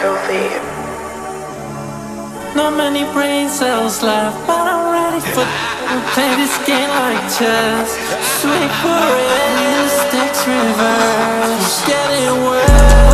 filthy. Not many brain cells left, but I'm ready for play this game like chess. Swing for it, sticks reverse. Getting worse.